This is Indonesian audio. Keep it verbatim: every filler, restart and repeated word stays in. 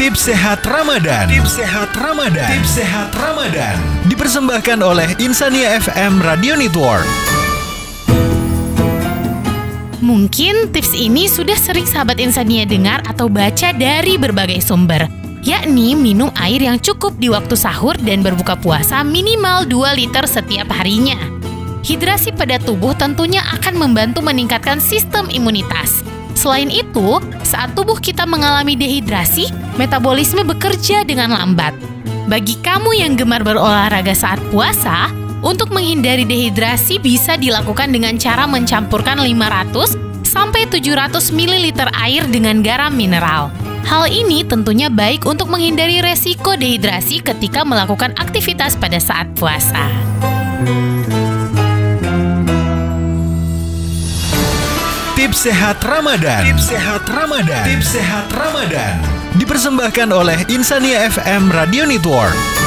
Tips Sehat Ramadan. Tips Sehat Ramadan. Tips Sehat Ramadan. Dipersembahkan oleh Insania F M Radio Network. Mungkin tips ini sudah sering sahabat Insania dengar atau baca dari berbagai sumber, yakni minum air yang cukup di waktu sahur dan berbuka puasa minimal dua liter setiap harinya. Hidrasi pada tubuh tentunya akan membantu meningkatkan sistem imunitas. Selain itu, saat tubuh kita mengalami dehidrasi, metabolisme bekerja dengan lambat. Bagi kamu yang gemar berolahraga saat puasa, untuk menghindari dehidrasi bisa dilakukan dengan cara mencampurkan lima ratus sampai tujuh ratus mililiter air dengan garam mineral. Hal ini tentunya baik untuk menghindari resiko dehidrasi ketika melakukan aktivitas pada saat puasa. Tips Sehat Ramadan. Tips Sehat Ramadan. Tips Sehat Ramadan. Dipersembahkan oleh Insania F M Radio Network.